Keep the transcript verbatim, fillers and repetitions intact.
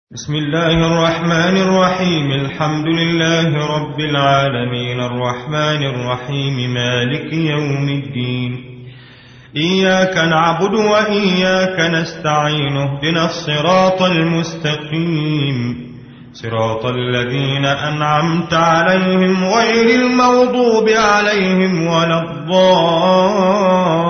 بسم الله الرحمن الرحيم. الحمد لله رب العالمين الرحمن الرحيم مالك يوم الدين. إياك نعبد وإياك نستعين. اهدنا الصراط المستقيم صراط الذين أنعمت عليهم غير المغضوب عليهم ولا الضالين.